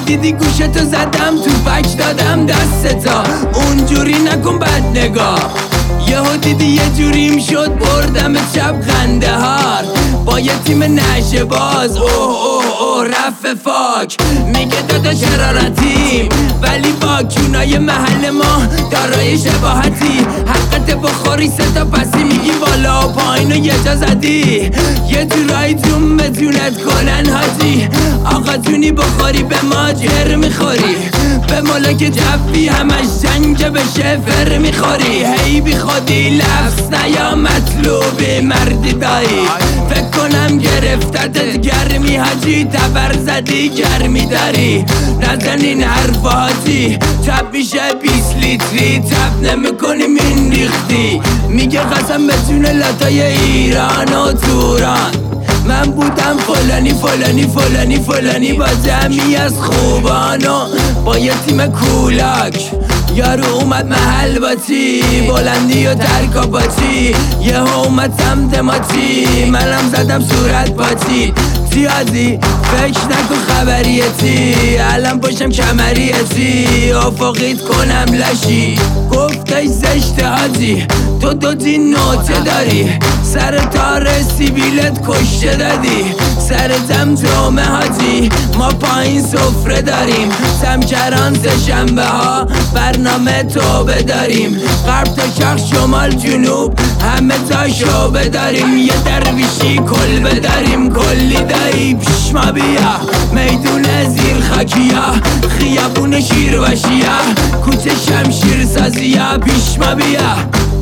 دیدی گوشتو زدم تو فک دادم دستتا، اونجوری نکن بد نگاه. یهو دیدی یه جوریم شد بردم چپ خنده هار با یه تیم نشه باز. اوه اوه اوه رفت فاک میگه داده شرارتیم، ولی با کونای محل ما دارای شباهتی. حقت بخوری ستا پسی میگی بالا و پایین و یه جا زدی، یه جورایی جون بتونت کنن حاجی. آقا جونی بخوری به ما جر میخوری، به ملاک جفی همش جنگ بشه فر میخوری. هی بی خودی لفظ نیا مطلوبی مردی دایی، فکر کنم گرفتتت گرمی حاجی. تبر زدی گرمی داری نزن این حرف حاجی. تب میشه 20 لیتری تب نمی کنی من ریختی. میگه قسم به جون لاتای ایران و توران، من بودم فلانی فلانی فلانی فلانی با جمعی از خوبانو با یه تیم کولاک. یارو اومد محل باتی بلندی و ترکا باتی، یه اومد سمت ماتی منم زدم صورت پاتی. زیادی فکر نکن خبریتی الان باشم کمریتی، افقیت کنم لشی گفتش زشت حاجی. تو دوتی نوته داری سر تار سیبیلت کشته دادی، سر جمجمه حاجی ما پایین سفره داریم. سمکران شنبه ها برنامه توبه داریم، غرب تا شرق شمال جنوب همه تا شعبه داریم. یه درویشی کل بداریم کلی دایی پیش ما بیا، میدون زیر خاکیا خیابون شیر و شیعه کوچه شمشیر سازیا پیش ما بیا.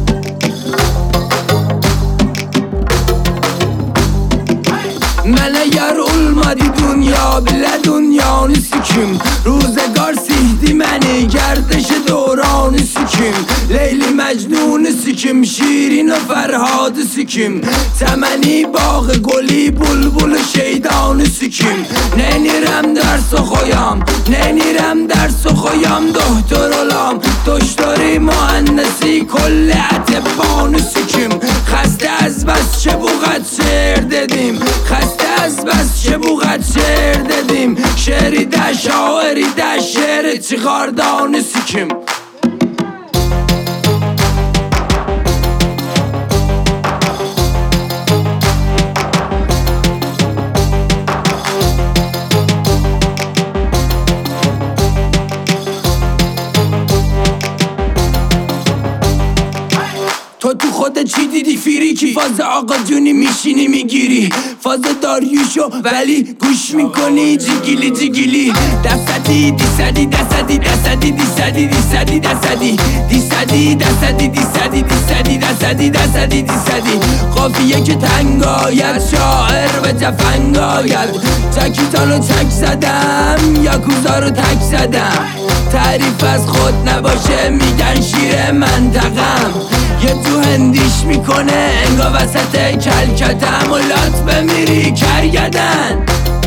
من اگر olmadı dünya bile dünyanı sikim. روزگار سیدی منی گردش دوران سیکیم. لیلی مجنون سیکیم شیرین و فرهاد سیکیم. تمنی باغ گلی بلبل شیدان سیکیم. نینیرم درس خویم نینیرم درس خویم دکتر olام دکتری مهندسی کل اتبان سیکیم. خسته از بس چه بوقت شعر dedim خسته از بس چه بوقت شعر dedim شعری ده شاعری ده شعر چیکاردان سیکیم. تو خودت چی دیدی فیریکی؟ فاز آقا جونی میشینی میگیری، فاز داریوشو ولی گوش میکنی جیگیلی جیگیلی. دستدی دیسدی دستدی دستدی دیسدی دیسدی دستدی دیسدی دستدی دیسدی دیسدی دستدی دستدی دیسدی. قافیه که تنگ آید شاعر به جفنگ آید. جکیتانو چک زدم یاکوزا رو تک زدم. تعریف از خود نباشه میگن شیر منطقم. یه تو هندیش میکنه انگا وسط کلکتم و لات بمیری کرگدن.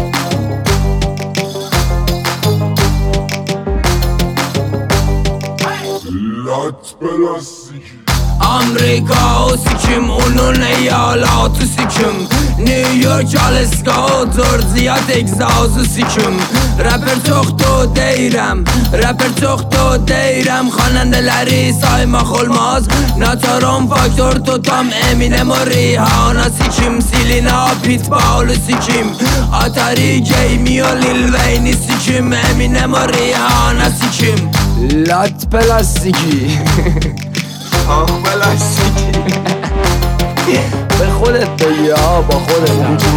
لات پلاستیکی آمریکا و سیکیم اونون ایالات و سیکیم. نیویورک آلسکا و ترزیات اگزاز و سیکیم. رپر تخت و دیرم رپر تخت و دیرم خواننده لری سایما خلماز ناتارون فاکتور توتام امینم و ریحانا سیکیم. سیلینا پیتبال و سیکیم. آتاری گیمی و لیل وینی سیکیم. امینم و ریحانا سیکیم. لات پلاستیکی آخ پلاستیکی به خودت بگی ها با خودت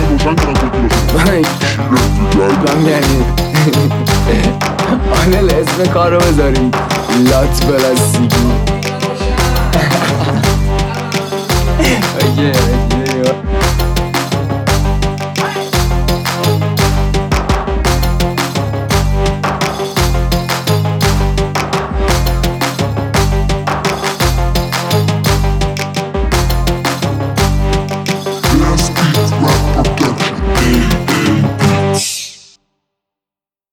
من یعنی آنل اسم کارو بذاریم لات پلاستیکی